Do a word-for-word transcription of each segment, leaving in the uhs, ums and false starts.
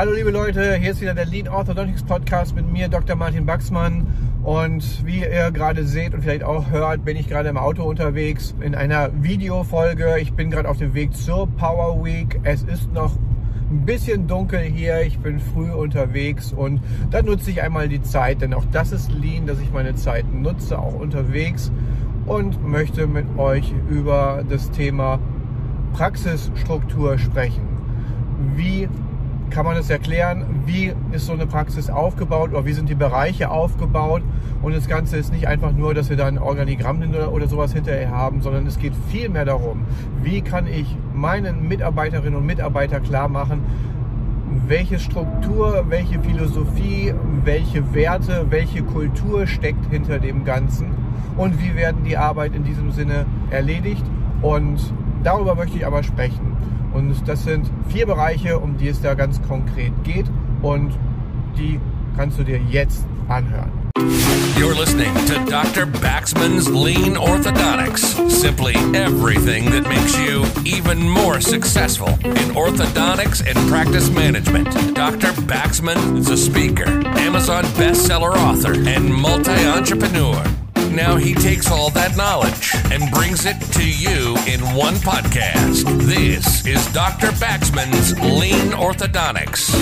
Hallo liebe Leute, hier ist wieder der Lean Orthodontics Podcast mit mir, Doktor Martin Baxmann. Und wie ihr gerade seht und vielleicht auch hört, bin ich gerade im Auto unterwegs in einer Videofolge. Ich bin gerade auf dem Weg zur Power Week. Es ist noch ein bisschen dunkel hier, ich bin früh unterwegs und da nutze ich einmal die Zeit, denn auch das ist Lean, dass ich meine Zeit nutze, auch unterwegs, und möchte mit euch über das Thema Praxisstruktur sprechen. Wie kann man das erklären? Wie ist so eine Praxis aufgebaut oder wie sind die Bereiche aufgebaut? Und das Ganze ist nicht einfach nur, dass wir da ein Organigramm oder, oder sowas hinterher haben, sondern es geht viel mehr darum, wie kann ich meinen Mitarbeiterinnen und Mitarbeitern klar machen, welche Struktur, welche Philosophie, welche Werte, welche Kultur steckt hinter dem Ganzen und wie werden die Arbeit in diesem Sinne erledigt. Und darüber möchte ich aber sprechen. Und das sind vier Bereiche, um die es da ganz konkret geht, und die kannst du dir jetzt anhören. You're listening to Doctor Baxman's Lean Orthodontics. Simply everything that makes you even more successful in orthodontics and practice management. Doctor Baxman is a speaker, Amazon bestseller author, and multi-entrepreneur. Now he takes all that knowledge and brings it to you in one podcast. This is Doctor Baxman's Lean Orthodontics.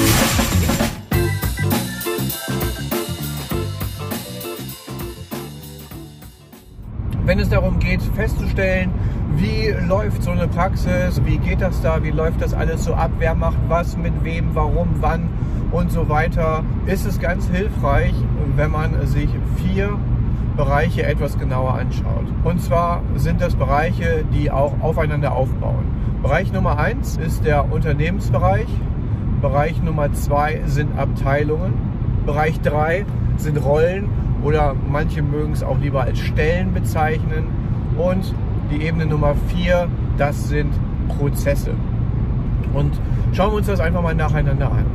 Wenn es darum geht, festzustellen, wie läuft so eine Praxis, wie geht das da, wie läuft das alles so ab, wer macht was, mit wem, warum, wann und so weiter, ist es ganz hilfreich, wenn man sich vier Bereiche etwas genauer anschaut. Und zwar sind das Bereiche, die auch aufeinander aufbauen. Bereich Nummer eins ist der Unternehmensbereich. Bereich Nummer zwei sind Abteilungen. Bereich drei sind Rollen oder manche mögen es auch lieber als Stellen bezeichnen. Und die Ebene Nummer vier, das sind Prozesse. Und schauen wir uns das einfach mal nacheinander an.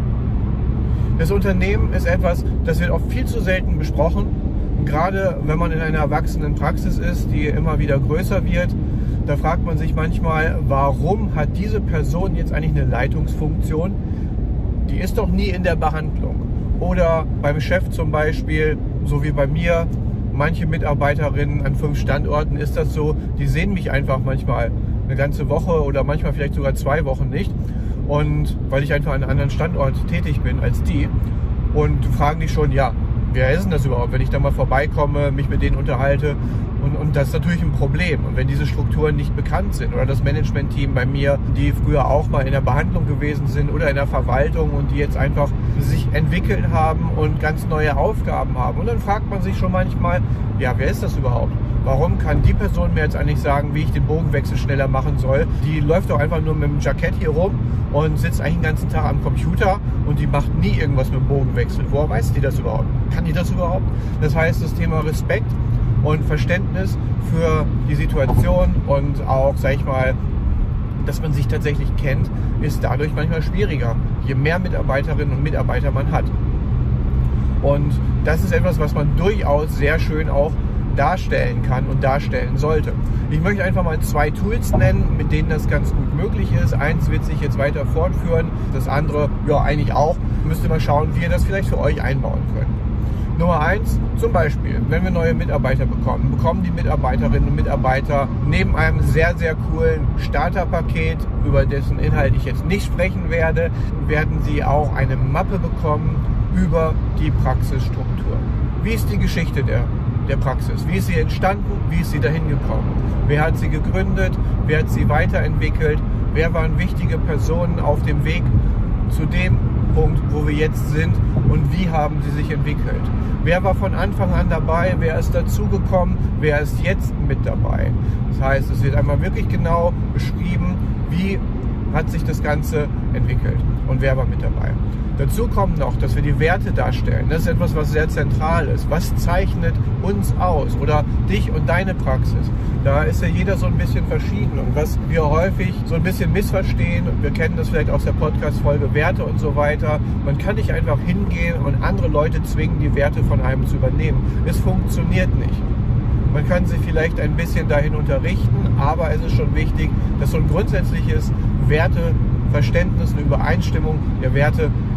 Das Unternehmen ist etwas, das wird oft viel zu selten besprochen. Gerade wenn man in einer erwachsenen Praxis ist, die immer wieder größer wird, da fragt man sich manchmal, warum hat diese Person jetzt eigentlich eine Leitungsfunktion? Die ist doch nie in der Behandlung. Oder beim Chef zum Beispiel, so wie bei mir, manche Mitarbeiterinnen an fünf Standorten ist das so, die sehen mich einfach manchmal eine ganze Woche oder manchmal vielleicht sogar zwei Wochen nicht. Und weil ich einfach an einem anderen Standort tätig bin als die, und fragen die schon, ja, wer ist denn das überhaupt, wenn ich da mal vorbeikomme, mich mit denen unterhalte? Und, und das ist natürlich ein Problem. Und wenn diese Strukturen nicht bekannt sind oder das Management-Team bei mir, die früher auch mal in der Behandlung gewesen sind oder in der Verwaltung und die jetzt einfach sich entwickelt haben und ganz neue Aufgaben haben. Und dann fragt man sich schon manchmal, ja, wer ist das überhaupt? Warum kann die Person mir jetzt eigentlich sagen, wie ich den Bogenwechsel schneller machen soll? Die läuft doch einfach nur mit dem Jackett hier rum und sitzt eigentlich den ganzen Tag am Computer und die macht nie irgendwas mit dem Bogenwechsel. Woher weiß die das überhaupt? Kann die das überhaupt? Das heißt, das Thema Respekt und Verständnis für die Situation und auch, sag ich mal, dass man sich tatsächlich kennt, ist dadurch manchmal schwieriger, je mehr Mitarbeiterinnen und Mitarbeiter man hat. Und das ist etwas, was man durchaus sehr schön auch darstellen kann und darstellen sollte. Ich möchte einfach mal zwei Tools nennen, mit denen das ganz gut möglich ist. Eins wird sich jetzt weiter fortführen, das andere ja eigentlich auch. Müsst ihr mal schauen, wie ihr das vielleicht für euch einbauen könnt. Nummer eins, zum Beispiel, wenn wir neue Mitarbeiter bekommen, bekommen die Mitarbeiterinnen und Mitarbeiter neben einem sehr, sehr coolen Starterpaket, über dessen Inhalt ich jetzt nicht sprechen werde, werden sie auch eine Mappe bekommen über die Praxisstruktur. Wie ist die Geschichte der der Praxis? Wie ist sie entstanden? Wie ist sie dahin gekommen? Wer hat sie gegründet? Wer hat sie weiterentwickelt? Wer waren wichtige Personen auf dem Weg zu dem Punkt, wo wir jetzt sind, und wie haben sie sich entwickelt? Wer war von Anfang an dabei? Wer ist dazugekommen? Wer ist jetzt mit dabei? Das heißt, es wird einmal wirklich genau beschrieben, wie hat sich das Ganze entwickelt und wer war mit dabei. Dazu kommt noch, dass wir die Werte darstellen. Das ist etwas, was sehr zentral ist. Was zeichnet uns aus oder dich und deine Praxis? Da ist ja jeder so ein bisschen verschieden. Und was wir häufig so ein bisschen missverstehen, und wir kennen das vielleicht aus der Podcast-Folge Werte und so weiter, man kann nicht einfach hingehen und andere Leute zwingen, die Werte von einem zu übernehmen. Es funktioniert nicht. Man kann sie vielleicht ein bisschen dahin unterrichten, aber es ist schon wichtig, dass so ein grundsätzliches Werteverständnis, eine Übereinstimmung der Werte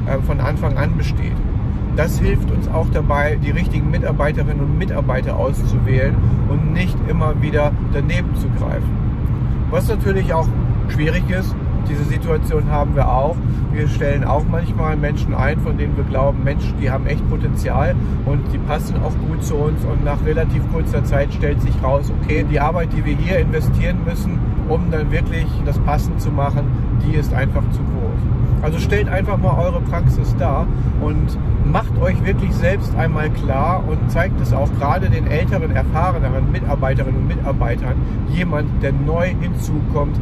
äh, von Anfang an besteht. Das hilft uns auch dabei, die richtigen Mitarbeiterinnen und Mitarbeiter auszuwählen und nicht immer wieder daneben zu greifen. Was natürlich auch schwierig ist, diese Situation haben wir auch. Wir stellen auch manchmal Menschen ein, von denen wir glauben, Mensch, die haben echt Potenzial und die passen auch gut zu uns. Und nach relativ kurzer Zeit stellt sich raus, okay, die Arbeit, die wir hier investieren müssen, um dann wirklich das passend zu machen, die ist einfach zu groß. Also stellt einfach mal eure Praxis dar und macht euch wirklich selbst einmal klar und zeigt es auch gerade den älteren, erfahreneren Mitarbeiterinnen und Mitarbeitern. Jemand, der neu hinzukommt,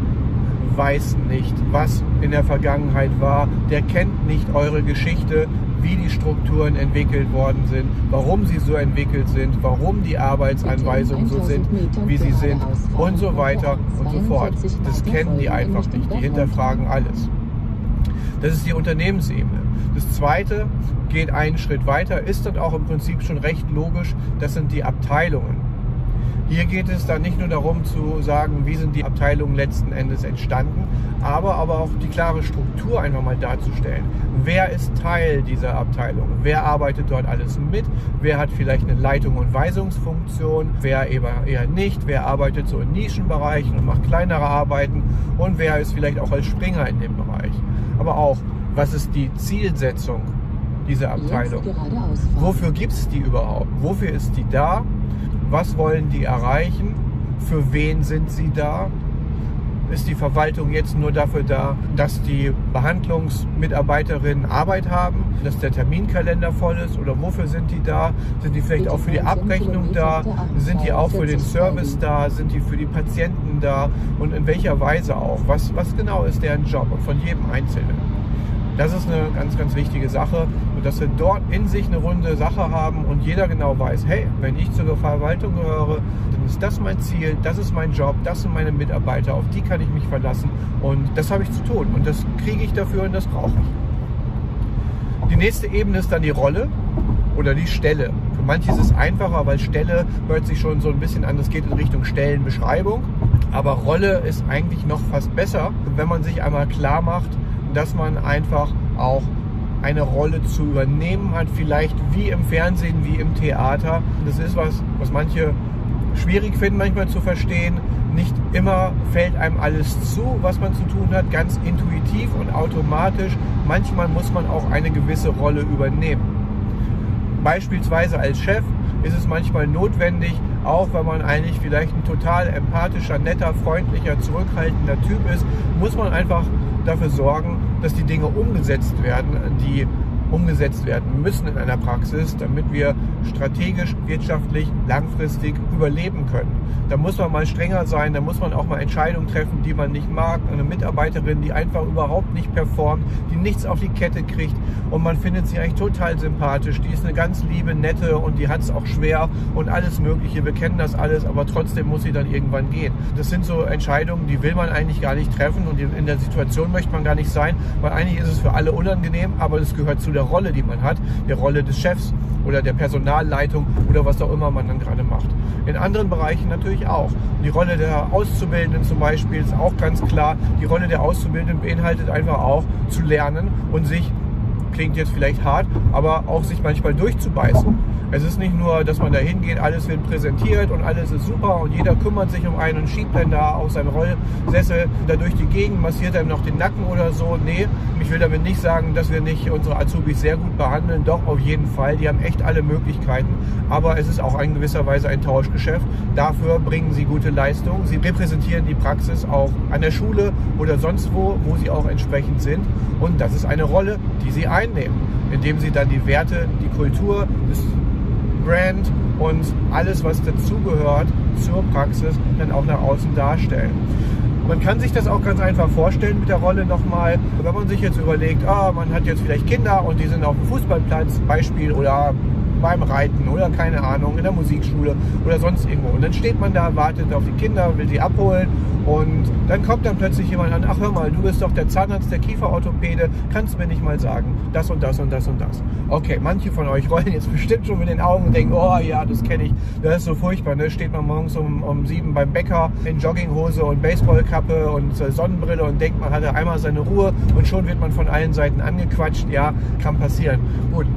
weiß nicht, was in der Vergangenheit war, der kennt nicht eure Geschichte, wie die Strukturen entwickelt worden sind, warum sie so entwickelt sind, warum die Arbeitsanweisungen so sind, wie sie sind und so weiter und so fort. Das kennen die einfach nicht, die hinterfragen alles. Das ist die Unternehmensebene. Das zweite geht einen Schritt weiter, ist dann auch im Prinzip schon recht logisch, das sind die Abteilungen. Hier geht es dann nicht nur darum zu sagen, wie sind die Abteilungen letzten Endes entstanden, aber, aber auch die klare Struktur einfach mal darzustellen. Wer ist Teil dieser Abteilung? Wer arbeitet dort alles mit? Wer hat vielleicht eine Leitung- und Weisungsfunktion? Wer eher nicht? Wer arbeitet so in Nischenbereichen und macht kleinere Arbeiten? Und wer ist vielleicht auch als Springer in dem Bereich? Aber auch, was ist die Zielsetzung dieser Abteilung? Wofür gibt es die überhaupt? Wofür ist die da? Was wollen die erreichen? Für wen sind sie da? Ist die Verwaltung jetzt nur dafür da, dass die Behandlungsmitarbeiterinnen Arbeit haben, dass der Terminkalender voll ist? Oder wofür sind die da? Sind die vielleicht auch für die Abrechnung da? Sind die auch für den Service da? Sind die für die Patienten da? Und in welcher Weise auch? Was, was genau ist deren Job und von jedem Einzelnen? Das ist eine ganz, ganz wichtige Sache. Und dass wir dort in sich eine runde Sache haben und jeder genau weiß, hey, wenn ich zur Verwaltung gehöre, dann ist das mein Ziel, das ist mein Job, das sind meine Mitarbeiter, auf die kann ich mich verlassen und das habe ich zu tun und das kriege ich dafür und das brauche ich. Die nächste Ebene ist dann die Rolle oder die Stelle. Für manche ist es einfacher, weil Stelle hört sich schon so ein bisschen an, das geht in Richtung Stellenbeschreibung. Aber Rolle ist eigentlich noch fast besser, wenn man sich einmal klar macht, dass man einfach auch eine Rolle zu übernehmen hat, vielleicht wie im Fernsehen, wie im Theater. Das ist was, was manche schwierig finden, manchmal zu verstehen. Nicht immer fällt einem alles zu, was man zu tun hat, ganz intuitiv und automatisch. Manchmal muss man auch eine gewisse Rolle übernehmen. Beispielsweise als Chef ist es manchmal notwendig, auch wenn man eigentlich vielleicht ein total empathischer, netter, freundlicher, zurückhaltender Typ ist, muss man einfach dafür sorgen, dass die Dinge umgesetzt werden, die umgesetzt werden müssen in einer Praxis, damit wir strategisch, wirtschaftlich, langfristig überleben können. Da muss man mal strenger sein, da muss man auch mal Entscheidungen treffen, die man nicht mag. Eine Mitarbeiterin, die einfach überhaupt nicht performt, die nichts auf die Kette kriegt und man findet sie eigentlich total sympathisch. Die ist eine ganz liebe, nette und die hat es auch schwer und alles Mögliche. Wir kennen das alles, aber trotzdem muss sie dann irgendwann gehen. Das sind so Entscheidungen, die will man eigentlich gar nicht treffen und in der Situation möchte man gar nicht sein, weil eigentlich ist es für alle unangenehm, aber das gehört zu der Rolle, die man hat, der Rolle des Chefs oder der Personalleitung oder was auch immer man dann gerade macht. In anderen Bereichen natürlich auch. Die Rolle der Auszubildenden zum Beispiel ist auch ganz klar. Die Rolle der Auszubildenden beinhaltet einfach auch zu lernen und sich, klingt jetzt vielleicht hart, aber auch sich manchmal durchzubeißen. Es ist nicht nur, dass man da hingeht, alles wird präsentiert und alles ist super und jeder kümmert sich um einen und schiebt dann da auf seinen Rollsessel da durch die Gegend, massiert einem noch den Nacken oder so. Nee, ich will damit nicht sagen, dass wir nicht unsere Azubis sehr gut behandeln. Doch, auf jeden Fall. Die haben echt alle Möglichkeiten. Aber es ist auch in gewisser Weise ein Tauschgeschäft. Dafür bringen sie gute Leistung. Sie repräsentieren die Praxis auch an der Schule oder sonst wo, wo sie auch entsprechend sind. Und das ist eine Rolle, die sie einnehmen, indem sie dann die Werte, die Kultur, das Brand und alles, was dazugehört zur Praxis, dann auch nach außen darstellen. Man kann sich das auch ganz einfach vorstellen mit der Rolle nochmal, wenn man sich jetzt überlegt, ah, man hat jetzt vielleicht Kinder und die sind auf dem Fußballplatz, Beispiel, oder beim Reiten oder keine Ahnung, in der Musikschule oder sonst irgendwo. Und dann steht man da, wartet auf die Kinder, will sie abholen und dann kommt dann plötzlich jemand an, ach hör mal, du bist doch der Zahnarzt, der Kieferorthopäde, kannst du mir nicht mal sagen, das und das und das und das. Okay, manche von euch rollen jetzt bestimmt schon mit den Augen und denken, oh ja, das kenne ich, das ist so furchtbar, ne? Steht man morgens um, um sieben beim Bäcker in Jogginghose und Baseballkappe und äh, Sonnenbrille und denkt, man hatte einmal seine Ruhe und schon wird man von allen Seiten angequatscht. Ja, kann passieren. Gut.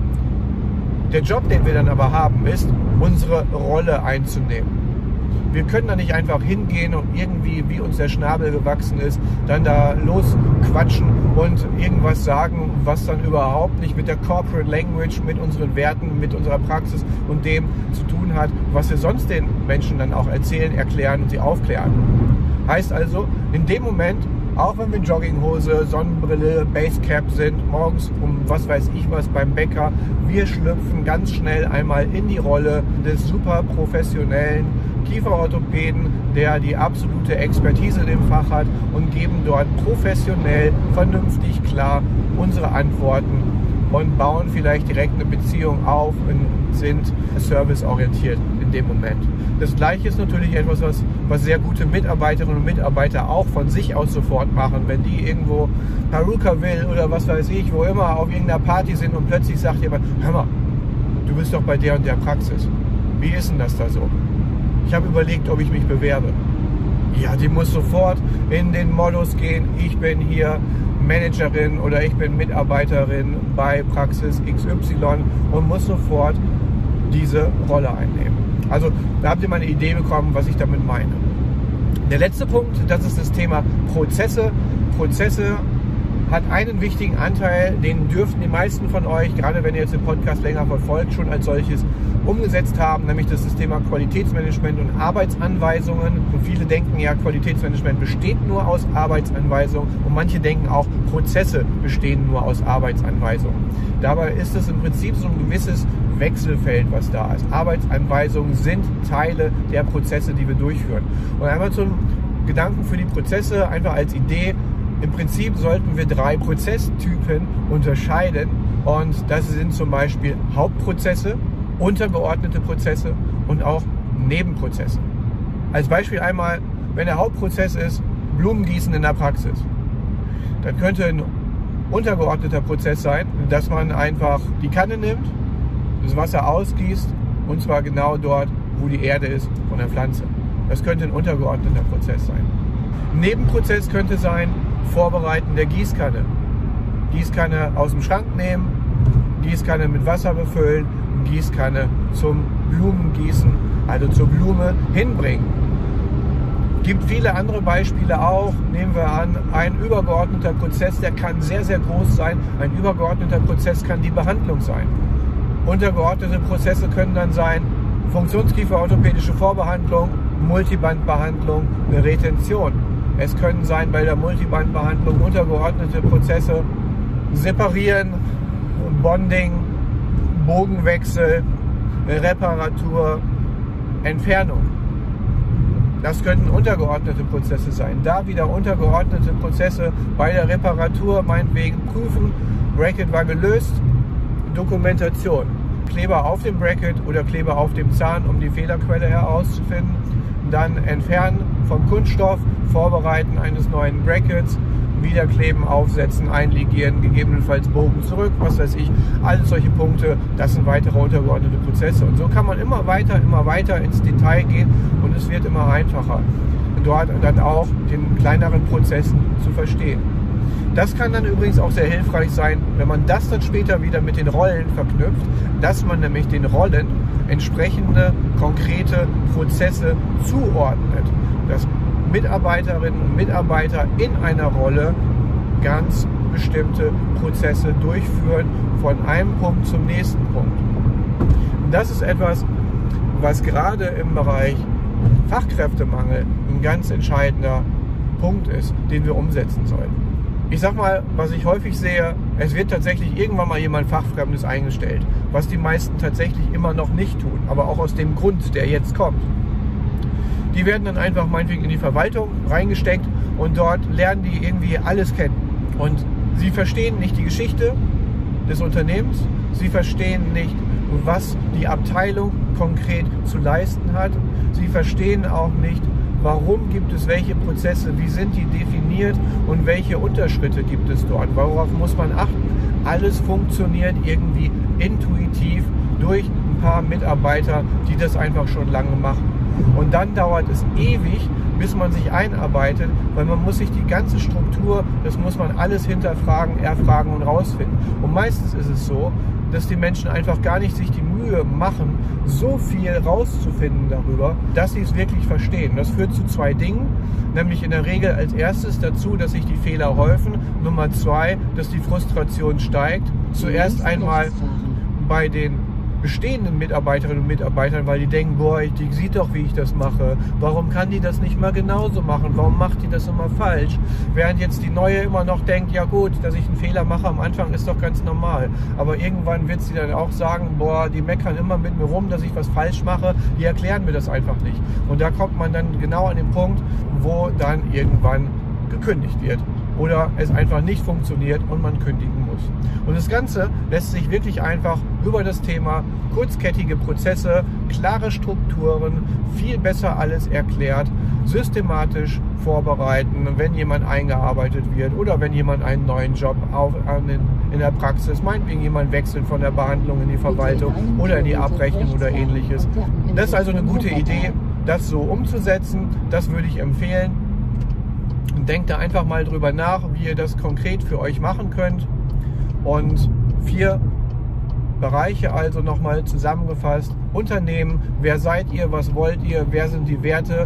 Der Job, den wir dann aber haben, ist, unsere Rolle einzunehmen. Wir können da nicht einfach hingehen und irgendwie, wie uns der Schnabel gewachsen ist, dann da losquatschen und irgendwas sagen, was dann überhaupt nicht mit der Corporate Language, mit unseren Werten, mit unserer Praxis und dem zu tun hat, was wir sonst den Menschen dann auch erzählen, erklären und sie aufklären. Heißt also, in dem Moment, auch wenn wir in Jogginghose, Sonnenbrille, Basecap sind, morgens um was weiß ich was beim Bäcker, wir schlüpfen ganz schnell einmal in die Rolle des super professionellen Kieferorthopäden, der die absolute Expertise in dem Fach hat und geben dort professionell, vernünftig, klar unsere Antworten und bauen vielleicht direkt eine Beziehung auf und sind serviceorientiert in dem Moment. Das Gleiche ist natürlich etwas, was, was sehr gute Mitarbeiterinnen und Mitarbeiter auch von sich aus sofort machen. Wenn die irgendwo Haruka will oder was weiß ich, wo immer auf irgendeiner Party sind und plötzlich sagt jemand, hör mal, du bist doch bei der und der Praxis. Wie ist denn das da so? Ich habe überlegt, ob ich mich bewerbe. Ja, die muss sofort in den Modus gehen, ich bin hier Managerin oder ich bin Mitarbeiterin bei Praxis X Y und muss sofort diese Rolle einnehmen. Also da habt ihr mal eine Idee bekommen, was ich damit meine. Der letzte Punkt, das ist das Thema Prozesse. Prozesse hat einen wichtigen Anteil, den dürften die meisten von euch, gerade wenn ihr jetzt den Podcast länger verfolgt, schon als solches umgesetzt haben, nämlich das, das Thema Qualitätsmanagement und Arbeitsanweisungen. Und viele denken ja, Qualitätsmanagement besteht nur aus Arbeitsanweisungen und manche denken auch, Prozesse bestehen nur aus Arbeitsanweisungen. Dabei ist es im Prinzip so ein gewisses Wechselfeld, was da ist. Arbeitsanweisungen sind Teile der Prozesse, die wir durchführen. Und einmal zum Gedanken für die Prozesse, einfach als Idee. Im Prinzip sollten wir drei Prozesstypen unterscheiden und das sind zum Beispiel Hauptprozesse, untergeordnete Prozesse und auch Nebenprozesse. Als Beispiel einmal, wenn der Hauptprozess ist, Blumengießen in der Praxis, dann könnte ein untergeordneter Prozess sein, dass man einfach die Kanne nimmt, das Wasser ausgießt und zwar genau dort, wo die Erde ist von der Pflanze. Das könnte ein untergeordneter Prozess sein. Ein Nebenprozess könnte sein, Vorbereiten der Gießkanne. Gießkanne aus dem Schrank nehmen, Gießkanne mit Wasser befüllen, Gießkanne zum Blumengießen, also zur Blume hinbringen. Gibt viele andere Beispiele auch. Nehmen wir an, ein übergeordneter Prozess, der kann sehr, sehr groß sein. Ein übergeordneter Prozess kann die Behandlung sein. Untergeordnete Prozesse können dann sein, Funktionskieferorthopädische Vorbehandlung, Multibandbehandlung, eine Retention. Es können sein bei der Multibandbehandlung untergeordnete Prozesse, Separieren, Bonding, Bogenwechsel, Reparatur, Entfernung. Das könnten untergeordnete Prozesse sein. Da wieder untergeordnete Prozesse bei der Reparatur, meinetwegen prüfen, Bracket war gelöst, Dokumentation. Kleber auf dem Bracket oder Kleber auf dem Zahn, um die Fehlerquelle herauszufinden. Dann entfernen vom Kunststoff, Vorbereiten eines neuen Brackets, wieder kleben, aufsetzen, einlegieren, gegebenenfalls Bogen zurück, was weiß ich. All solche Punkte, das sind weitere untergeordnete Prozesse. Und so kann man immer weiter, immer weiter ins Detail gehen und es wird immer einfacher, dort dann auch den kleineren Prozessen zu verstehen. Das kann dann übrigens auch sehr hilfreich sein, wenn man das dann später wieder mit den Rollen verknüpft, dass man nämlich den Rollen entsprechende konkrete Prozesse zuordnet. Dass Mitarbeiterinnen und Mitarbeiter in einer Rolle ganz bestimmte Prozesse durchführen von einem Punkt zum nächsten Punkt. Und das ist etwas, was gerade im Bereich Fachkräftemangel ein ganz entscheidender Punkt ist, den wir umsetzen sollten. Ich sag mal, was ich häufig sehe, es wird tatsächlich irgendwann mal jemand Fachfremdes eingestellt, was die meisten tatsächlich immer noch nicht tun, aber auch aus dem Grund, der jetzt kommt. Die werden dann einfach meinetwegen in die Verwaltung reingesteckt und dort lernen die irgendwie alles kennen. Und sie verstehen nicht die Geschichte des Unternehmens, sie verstehen nicht was die Abteilung konkret zu leisten hat. Sie verstehen auch nicht, warum gibt es welche Prozesse, wie sind die definiert und welche Unterschritte gibt es dort. Worauf muss man achten? Alles funktioniert irgendwie intuitiv durch ein paar Mitarbeiter, die das einfach schon lange machen. Und dann dauert es ewig, bis man sich einarbeitet, weil man muss sich die ganze Struktur, das muss man alles hinterfragen, erfragen und rausfinden. Und meistens ist es so, dass die Menschen einfach gar nicht sich die Mühe machen, so viel rauszufinden darüber, dass sie es wirklich verstehen. Das führt zu zwei Dingen, nämlich in der Regel als erstes dazu, dass sich die Fehler häufen. Nummer zwei, dass die Frustration steigt. Zuerst einmal bei den bestehenden Mitarbeiterinnen und Mitarbeitern, weil die denken, boah, die sieht doch, wie ich das mache. Warum kann die das nicht mal genauso machen? Warum macht die das immer falsch? Während jetzt die Neue immer noch denkt, ja gut, dass ich einen Fehler mache am Anfang ist doch ganz normal. Aber irgendwann wird sie dann auch sagen, boah, die meckern immer mit mir rum, dass ich was falsch mache. Die erklären mir das einfach nicht. Und da kommt man dann genau an den Punkt, wo dann irgendwann gekündigt wird. Oder es einfach nicht funktioniert und man kündigen muss. Und das Ganze lässt sich wirklich einfach über das Thema kurzkettige Prozesse, klare Strukturen, viel besser alles erklärt, systematisch vorbereiten, wenn jemand eingearbeitet wird oder wenn jemand einen neuen Job auf, in der Praxis, meinetwegen jemand wechselt von der Behandlung in die Verwaltung oder in die Abrechnung oder ähnliches. Das ist also eine gute Idee, das so umzusetzen. Das würde ich empfehlen. Denkt da einfach mal drüber nach, wie ihr das konkret für euch machen könnt. Und vier Bereiche also nochmal zusammengefasst. Unternehmen, wer seid ihr, was wollt ihr, wer sind die Werte,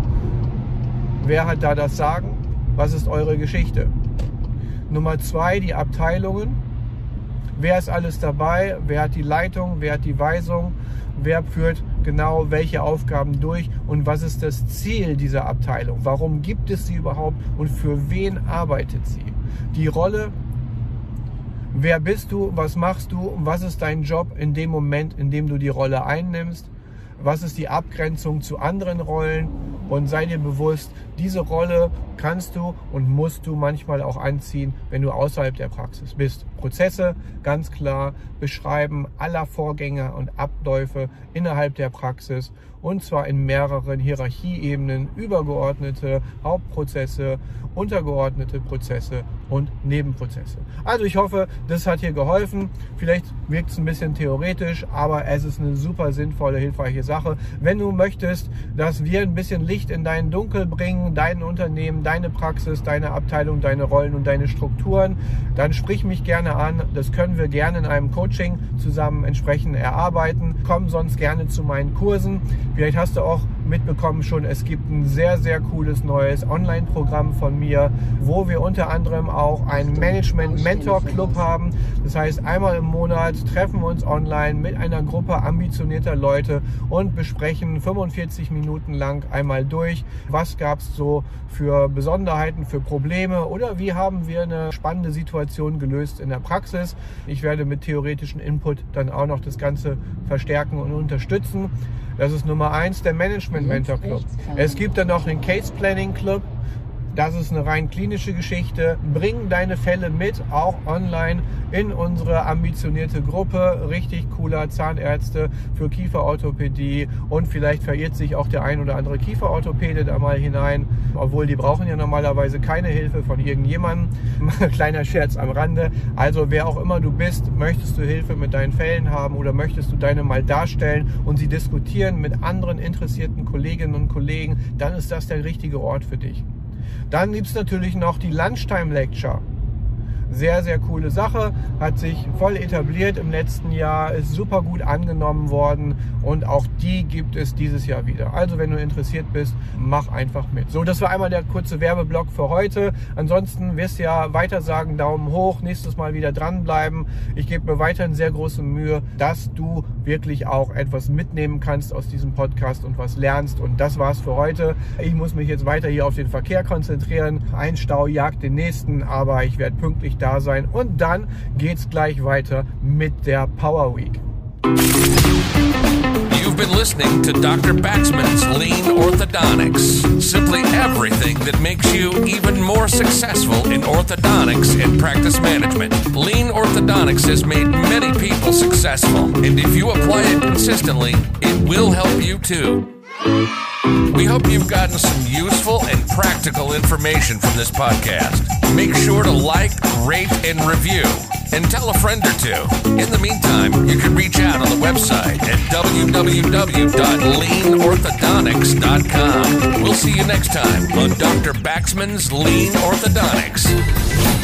wer hat da das Sagen, was ist eure Geschichte. Nummer zwei, die Abteilungen. Wer ist alles dabei, wer hat die Leitung, wer hat die Weisung, wer führt genau welche Aufgaben durch und was ist das Ziel dieser Abteilung? Warum gibt es sie überhaupt und für wen arbeitet sie? Die Rolle, wer bist du, was machst du, was ist dein Job in dem Moment, in dem du die Rolle einnimmst? Was ist die Abgrenzung zu anderen Rollen? Und sei dir bewusst, diese Rolle kannst du und musst du manchmal auch anziehen, wenn du außerhalb der Praxis bist. Prozesse, ganz klar, beschreiben aller Vorgänge und Abläufe innerhalb der Praxis und zwar in mehreren Hierarchieebenen, übergeordnete Hauptprozesse, untergeordnete Prozesse und Nebenprozesse. Also ich hoffe, das hat hier geholfen. Vielleicht wirkt es ein bisschen theoretisch, aber es ist eine super sinnvolle, hilfreiche Sache. Wenn du möchtest, dass wir ein bisschen Licht in dein Dunkel bringen, dein Unternehmen, deine Praxis, deine Abteilung, deine Rollen und deine Strukturen, dann sprich mich gerne an. Das können wir gerne in einem Coaching zusammen entsprechend erarbeiten. Komm sonst gerne zu meinen Kursen. Vielleicht hast du auch mitbekommen schon, es gibt ein sehr, sehr cooles neues Online-Programm von mir, wo wir unter anderem auch einen Management-Mentor-Club haben. Das heißt, einmal im Monat treffen wir uns online mit einer Gruppe ambitionierter Leute und besprechen fünfundvierzig Minuten lang einmal durch, was gab es so für Besonderheiten, für Probleme oder wie haben wir eine spannende Situation gelöst in der Praxis. Ich werde mit theoretischem Input dann auch noch das Ganze verstärken und unterstützen. Das ist Nummer eins, der Management Mentor Club. Es gibt dann noch den Case Planning Club. Das ist eine rein klinische Geschichte. Bring deine Fälle mit, auch online, in unsere ambitionierte Gruppe. Richtig cooler Zahnärzte für Kieferorthopädie. Und vielleicht verirrt sich auch der ein oder andere Kieferorthopäde da mal hinein. Obwohl, die brauchen ja normalerweise keine Hilfe von irgendjemandem. Kleiner Scherz am Rande. Also, wer auch immer du bist, möchtest du Hilfe mit deinen Fällen haben oder möchtest du deine mal darstellen und sie diskutieren mit anderen interessierten Kolleginnen und Kollegen, dann ist das der richtige Ort für dich. Dann gibt es natürlich noch die Lunchtime Lecture. Sehr, sehr coole Sache, hat sich voll etabliert im letzten Jahr, ist super gut angenommen worden und auch die gibt es dieses Jahr wieder. Also wenn du interessiert bist, mach einfach mit. So, das war einmal der kurze Werbeblock für heute. Ansonsten wirst du ja weiter sagen, Daumen hoch, nächstes Mal wieder dranbleiben. Ich gebe mir weiterhin sehr große Mühe, dass du wirklich auch etwas mitnehmen kannst aus diesem Podcast und was lernst. Und das war's für heute. Ich muss mich jetzt weiter hier auf den Verkehr konzentrieren. Ein Stau jagt den nächsten, aber ich werde pünktlich da sein und dann geht's gleich weiter mit der Power Week. You've been listening to Doctor Baxman's Lean Orthodontics. Simply everything that makes you even more successful in orthodontics and practice management. Lean Orthodontics has made many people successful, and if you apply it consistently, it will help you too. We hope you've gotten some useful and practical information from this podcast. Make sure to like, rate, and review, and tell a friend or two. In the meantime, you can reach out on the website at w w w dot lean orthodontics dot com. We'll see you next time on Doctor Baxman's Lean Orthodontics.